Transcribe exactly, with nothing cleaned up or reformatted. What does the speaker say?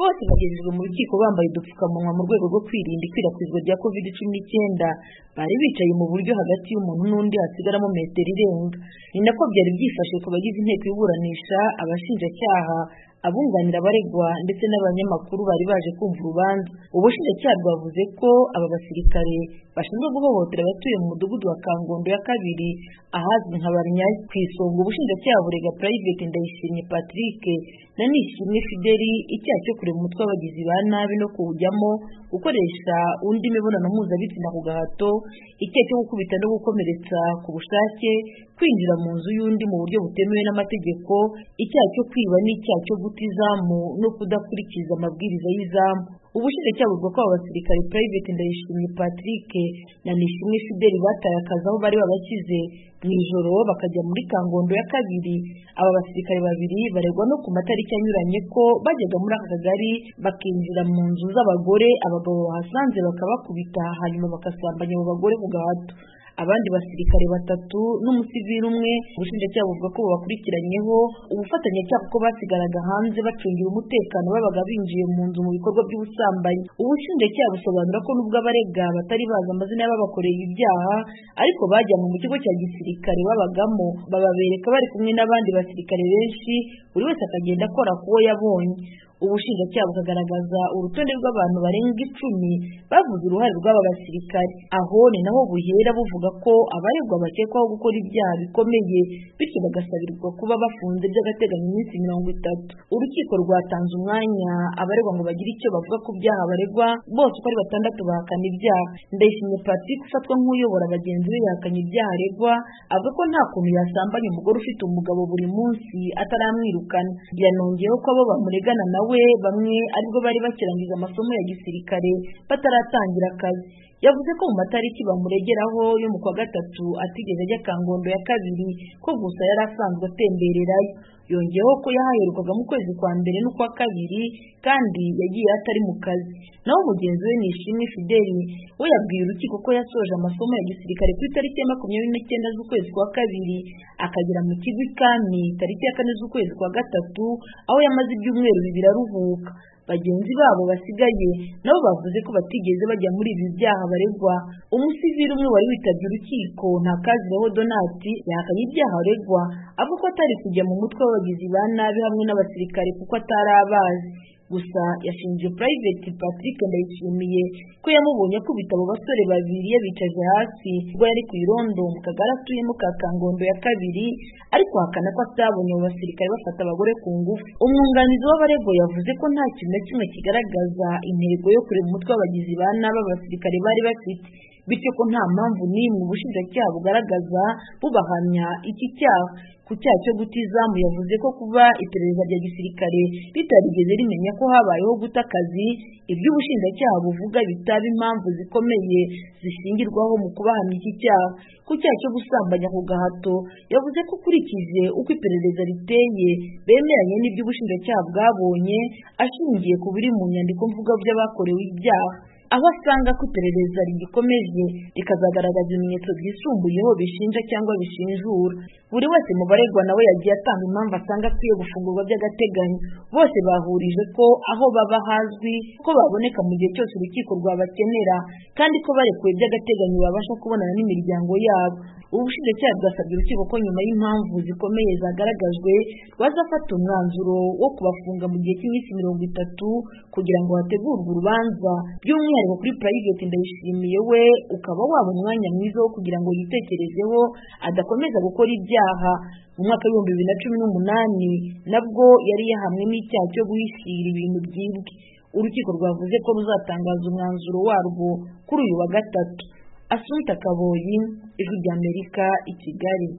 bose bagejejwe mu rukiko bambaye udupfukamunwa mu rwego rwo kwirinda ikwirakwizwa rya covid cumi n'icyenda. Bari bicaye mu buryo hagati y'umuntu n'undi hasigaramo metero irenga. Ni nako byari byifashe ku bagize inteko y'iburanisha, abashinjacyaha, abunganira abaregwa ndetse n'abanyamakuru bari baje kumva urubanza. Ubushinjacyaha bwavuze ko aba basirikare bashinzwe guhohotera abatuye mu mudugudu wa Kangondo ya kabiri ahazwi nka Barnyayi. Ku isonga ubushinjacyaha burega Private Ndayishimiye Patrick na Nishimwe Fideli icyaha cyo kurema umutwe w'abagizi ba nabi no kuwujyamo, gukoresha undi imibonano mpuzabitsina ku gahato, icyaha cyo gukubita no gukomeretsa ku bushake, kwinjira mu nzu y'undi mu buryo butemewe n'amategeko, icyaha cyo kwiba n'icyaha cyo guta izamu no kudakurikiza amabwiriza y'izamu. Ubushinjacyaha buvuga ko aba basirikare Private Ndayishimiye Patrick na Nishimwe Fideli bataye akazi aho bari babashyize mu ijoro bakajya muri Kangondo ya kabiri. Aba basirikare babiri baregwa no ku matariki anyuranye ko bajyaga muri aka kagari bakinjira mu nzu z'abagore abagabo bahasanze bakabakubita hanyuma bakasambanya abo bagore ku gahato. Abandi basirikare batatu n'umusivili umwe ubushinjacyaha buvuga ko bakurikiranyeho ubufatanyacyaha kuko basigaraga hanze bacungira umutekano babaga binjiye mu nzu mu bikorwa by'ubusambanyi. Ubushinjacyaha busobanura ko nubwo abarega batari bazi amazina y'ababakoreye ibyaha, ariko bajyanwe mu kigo cya gisirikare babagamo bababereka bari kumwe n'abandi basirikare benshi, buri wese akagenda akora kuwo yabonye. Ubushinjacyaha bukagaragaza urutonde rw'abantu barenga icumi bavuze uruhare rw'aba basirikare. Aho ni naho buhera buvuga ko abaregwa bakekwaho gukora ibyaha bikomeye, bityo bagasabirwa kuba bafunze by'agateganyo iminsi mirongo itatu. Urukiko rwatanze umwanya abaregwa ngo bagire icyo bavuga ku byaha baregwa, bose uko ari batandatu bahakana ibyaha. Ndayishimiye Patrick ufatwa nk'uyobora bagenzi be yahakanye ibyaha aregwa, avuga ko nta kuntu yasambanya umugore ufite umugabo buri munsi ataramwirukana. Yanongeyeho ko abo bamuregana na we bamwe aribwo bari bakirangiza amasomo ya gisirikare bataratangira akazi. Yavuze ko mu matariki bamuregeraho yo mu kwa gatatu atigeze ajya Kangondo ya kabiri, ko gusa yari asanzwe atembererayo. Yongeyeho ko yahaherukaga mu kwezi kwa mbere n'ukwa kabiri kandi yagiye atari mu kazi. Naho mugenzi we Nishimwe Fideli we yabwiye urukiko ko yasoje amasomo ya gisirikare ku itariki ya makumyabiri n'icyenda z'ukwezi kwa kabiri, akagera mu kigo ikami tariki ya kane z'ukwezi kwa gatatu, aho yamaze ibyumweru bibiri aruhuka. Bagenzi babo basigaye nabo bavuze ko batigeze bajya muri ibi byaha baregwa. Umusivili umwe wari witabye urukiko Ntakazireho Donati yahakanye ibyaha aregwa, avuga ko atari kujya mu mutwe w'abagizi ba nabi hamwe n'abasirikare kuko atari abazi. Gusa yashinje Private Patrick Ndayishimiye ko yamubonye akubita abo basore babiri yabicaje hasi ubwo yari ku irondo mu kagari atuyemo ka Kangondo ya kabiri, ariko hakana ko atabonye abo basirikare bafata abagore ku ngufu. Umwunganizi w'abaregwa yavuze ko nta kintu na kimwe kigaragaza intego yo kureba umutwe w'abagizi ba nabi abasirikare bari bafite, bityo ko nta mpamvu n'imwe ubushinjacyaha bugaragaza bubahamya iki cyaha. Ku cyaha cyo guta izamu yavuze ko kuba iperereza rya gisirikare ritarigeze rimenya ko habayeho guta akazi, ibyo ubushinjacyaha buvuga bitaba impamvu zikomeye zishingirwaho mu kubahamya iki cyaha. Ku cyaha cyo gusambanya ku gahato yavuze ko ukurikije uko iperereza riteye bemeranye n'ibyo ubushinjacyaha bwabonye, ashingiye ku biri mu nyandiko mvuga by'abakorewe ibyaha, aho asanga ko iperereza rigikomeje rikazagaragaza ibimenyetso byisumbuyeho bishinja cyangwa bishinjura. Buri wese mu baregwa nawe yagiye atanga impamvu asanga akwiye gufungurwa by'agateganyo. Bose bahurije ko aho baba hazwi ko baboneka mu gihe cyose urukiko rwabakenera, kandi ko barekuwe by'agateganyo babasha kubonana n'imiryango yabo. Ubushinjacyaha bwasabye urukiko ko nyuma y'impamvu zikomeye zagaragajwe rwazafata umwanzuro wo kubafunga mu gihe cy'iminsi mirongo itatu kugira ngo hategurwe urubanza, by'umwihariko kuri Private Ndayishimiye we ukaba waba umwanya mwiza wo kugira ngo yitekerezeho adakomeza gukora ibyaha. Mu mwaka w'ibihumbi bibiri na cumi n'umunani nabwo yari yahamwe n'icyaha cyo guhishira ibintu byibwe. Urukiko rwavuze ko ruzatangaza umwanzuro warwo kuri uyu wa gatatu. Assumpta Kaboyi, Ijwi ry'Amerika, i Kigali.